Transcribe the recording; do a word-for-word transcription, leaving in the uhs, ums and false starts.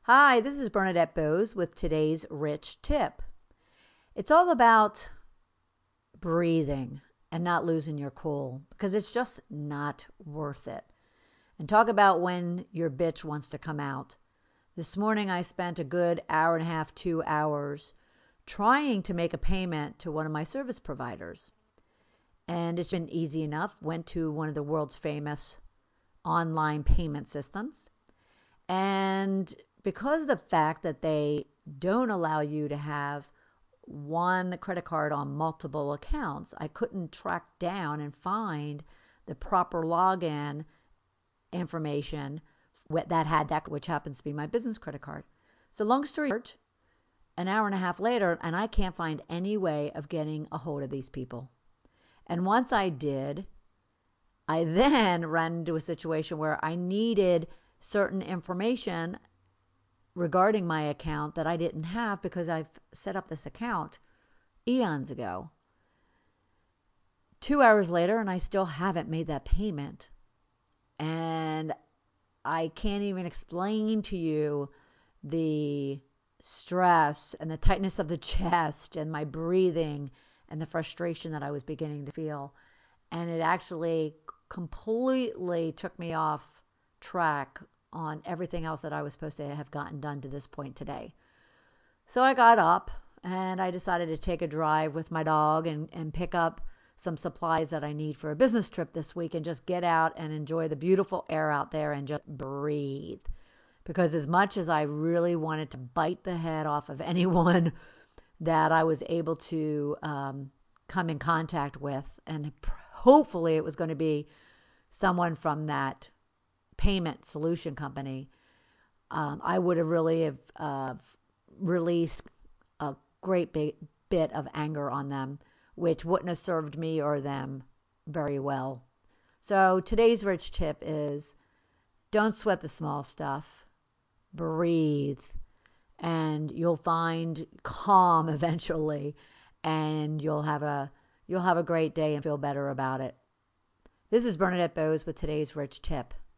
Hi, this is Bernadette Bose with today's Rich Tip. It's all about breathing and not losing your cool because it's just not worth it. And talk about when your bitch wants to come out. This morning I spent a good hour and a half, two hours trying to make a payment to one of my service providers. And it's been easy enough. Went to one of the world's famous online payment systems. And because of the fact that they don't allow you to have one credit card on multiple accounts, I couldn't track down and find the proper login information that had that, which happens to be my business credit card. So long story short, an hour and a half later, and I can't find any way of getting a hold of these people. And once I did, I then ran into a situation where I needed certain information regarding my account that I didn't have because I've set up this account eons ago. Two hours later, and I still haven't made that payment. And I can't even explain to you the stress and the tightness of the chest and my breathing and the frustration that I was beginning to feel. And it actually completely took me off track on everything else that I was supposed to have gotten done to this point today. So I got up and I decided to take a drive with my dog and, and pick up some supplies that I need for a business trip this week and just get out and enjoy the beautiful air out there and just breathe. Because as much as I really wanted to bite the head off of anyone that I was able to um, come in contact with, and hopefully it was going to be someone from that payment solution company, um, I would have really have uh, released a great big bit of anger on them, which wouldn't have served me or them very well. So today's rich tip is don't sweat the small stuff. Breathe, and you'll find calm eventually, and you'll have a you'll have a great day and feel better about it. This is Bernadette Bose with today's rich tip.